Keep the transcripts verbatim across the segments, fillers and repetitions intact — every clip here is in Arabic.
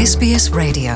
إس بي إس Radio.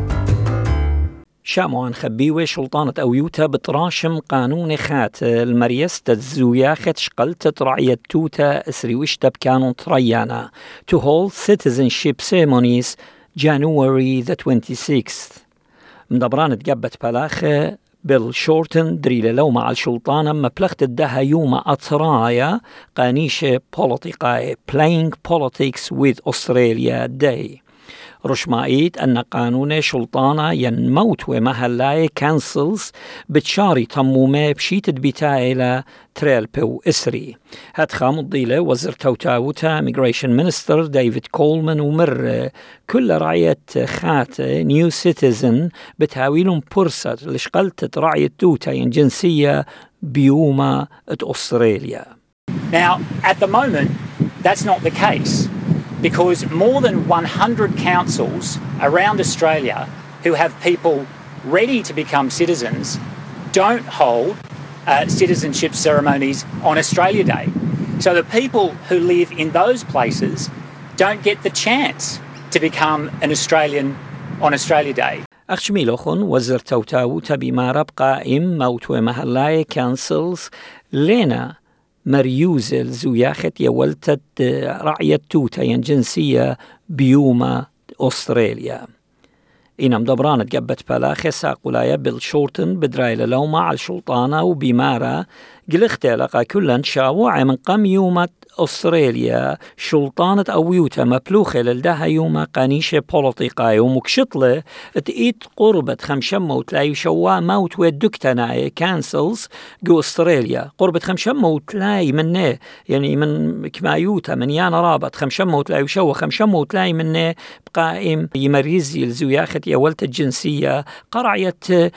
شاموان خبيوة شلطانة أويوتا بتراشم قانون خات المريستة الزوياخة شقلت رعية توتا اسري وشتب كانون تريانا to hold citizenship ceremonies January the twenty-sixth. مدبران تقبت بلاخة بيل شورتن دريلة لو مع الشلطانة مبلغت الدها يوم أطرايا قانيشة بوليتيقاي Playing Politics with Australia Day. رشمائيت أن قانون شلطانة ينموت ومهلاي كانسلز بتشاري تمومة بشيت بتاعي تريلبو إسري. هاد خام الضيلة وزير توتاوتا Immigration Minister ديفيد كولمان ومر كل رعية خات نيو سيتيزن بتهاويلهم فرصة لشقلت رعية توتا جنسية بيوما أستراليا. Now, at the moment, that's not the case. Because more than one hundred councils around Australia who have people ready to become citizens don't hold uh, citizenship ceremonies on Australia Day. So the people who live in those places don't get the chance to become an Australian on Australia Day. أخشميلوخن وزير توتاو تبي ما ربقى إم موت ومهلاي كانسلز لنا مريوزل زوياخت يولتت رعية توتا جنسية بيوما أستراليا. إنم دبران تقبت بلاخي ساقولايا بالشورتن بدرايل لوما على الشلطانة وبيمارا قلختي لقا كلن شاوع من قم يومة أستراليا شلطانة أويوتا مبلوخة للدها يوما قانيشة بوليتيقاي ومكشطلة تقيت قربة خمشمة وتلاي شوا موت ودكتناي كانسلز جو أستراليا قربة خمشمة وتلاي منه يعني من كمايوتا من يانا رابط خمشمة وتلاي وشوا خمشمة وتلاي منه بقائم يمريزي الزوياخت يولت الجنسية قرعية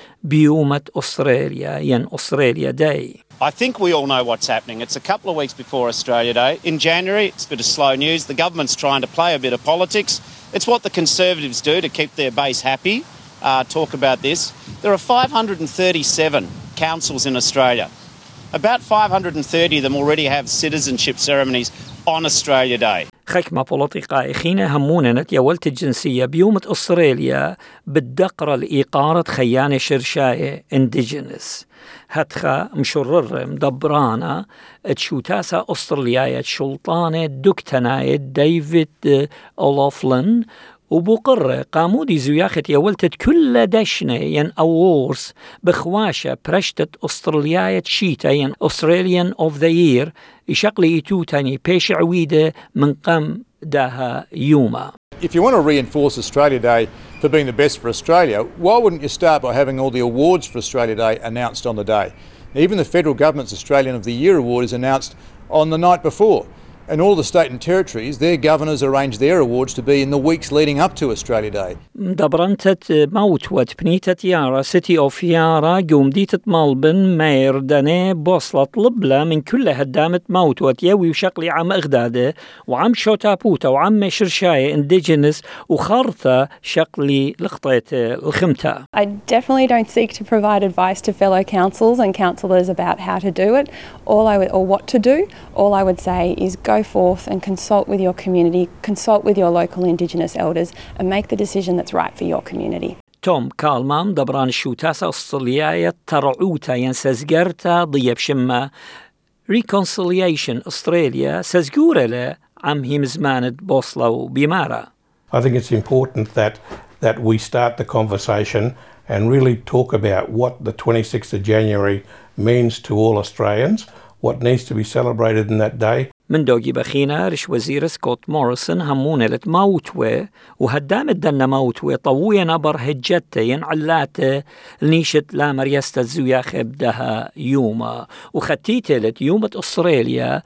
بيومة أستراليا ين أستراليا داي. I think we all know what's happening. It's a couple of weeks before Australia Day. In January, it's a bit of slow news. The government's trying to play a bit of politics. It's what the Conservatives do to keep their base happy, uh, talk about this. There are five hundred thirty-seven councils in Australia. About five hundred thirty of them already have citizenship ceremonies on Australia Day. خكمة بوليتيقاي خينا همونا نتيولت الجنسية بيومة أستراليا بالدقرة الإيقارة خيانة شرشاية indigenous. هتخا مشرر مدبرانا تشوتاسا أسترالياية شلطانة دكتناية ديفيد أولوفلن وبقرة قامودي زياخت يولتت كل دشنة ين أورس بخواشة برشتت أسترالياية شيتا ين Australian of the Year يشقلي إتو تاني بيش عويدة من قم داها يوما. If you want to reinforce Australia Day for being the best for Australia, why wouldn't you start by having all the awards for Australia Day announced on the day? Even the federal government's Australian of the Year award is announced on the night before. And all the state and territories, their governors arrange their awards to be in the weeks leading up to Australia Day. دبرنتت موت وتبنيتت يارا سيتي اوف يارا قوم ديتت مالبن ماير داني بوصلت لبلا من كل هدامت موت وتيوي وشقلي عم اغداده وعم شوتابوتا وعم شرشاية انديجينس وخارثة شقلي لقطيت الخمتا. I definitely don't seek to provide advice to fellow councils and councillors about how to do it all I would, or what to do. All I would say is go Go forth and consult with your community, consult with your local Indigenous elders and make the decision that's right for your community. توم كالمان دبران شوتاسا أسترالياية ترعوتا ينسزقرتا ضيب شما Reconciliation Australia سزقورة عم هي مزمانة بوصلة بمارا. I think it's important that that we start the conversation and really talk about what the twenty-sixth of January means to all Australians, what needs to be celebrated in that day. من دوغي بخينا رش وزير سكوت موريسون همونة لتموتوه وهدامت دنا موتوه طوية نبر هجته ينعلاته نيشت لا مريستا الزوياخ بدها يوما وختيته لت يومة أستراليا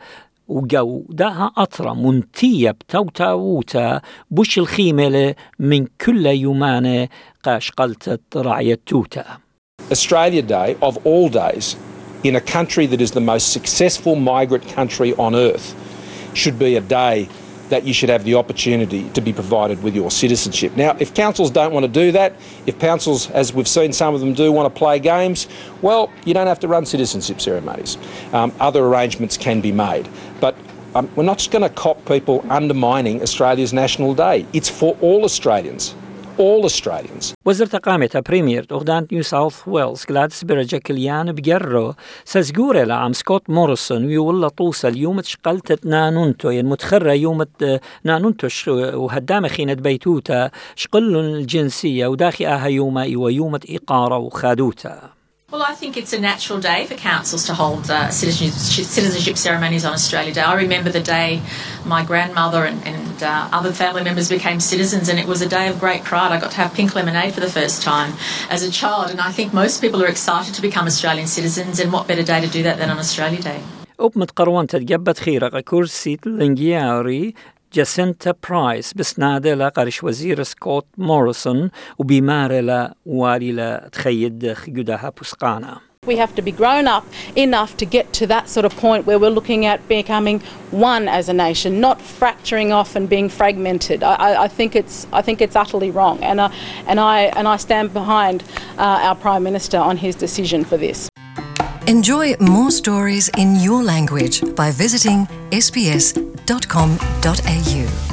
وقو داها أطرة منتية بتوتاوتا بوش الخيمة من كل يومانة قاش قلتت رعية توتا. Australia Day, of all days, in a country that is the most successful migrant country on earth, should be a day that you should have the opportunity to be provided with your citizenship. Now, if councils don't want to do that, if councils, as we've seen some of them do, want to play games, well, you don't have to run citizenship ceremonies. Um, other arrangements can be made. But um, we're not just going to cop people undermining Australia's National Day. It's for all Australians. all Australians. وزارة قامة بريمير أغدان نيو ساوث ويلز جلادس برجاكليان بجرو سازجورة لعم سكوت موريسون ويولا طوسة اليوم تشقلت نانونتو ين متخرة يوم نانونتوش وهدام خينة بيتوتا شقل الجنسية وداخي آها يوما ويومة إقارة وخادوتا. Well, I think it's a natural day for councils to hold uh, citizenship, citizenship ceremonies on Australia Day. I remember the day my grandmother and, and uh, other family members became citizens, and it was a day of great pride. I got to have pink lemonade for the first time as a child, and I think most people are excited to become Australian citizens, and what better day to do that than on Australia Day. أبمت قروان تتجبت خيرق كرسي لنجياري جاسينتا برايس بسنادة لقرش وزير سكوت موريسون وبيمارة لوالي لتخيد خيودها بسقانا. We have to be grown up enough to get to that sort of point where we're looking at becoming one as a nation, not fracturing off and being fragmented. I, I think it's I think it's utterly wrong, and I and I and I stand behind uh, our Prime Minister on his decision for this. Enjoy more stories in your language by visiting s b s dot com dot a u.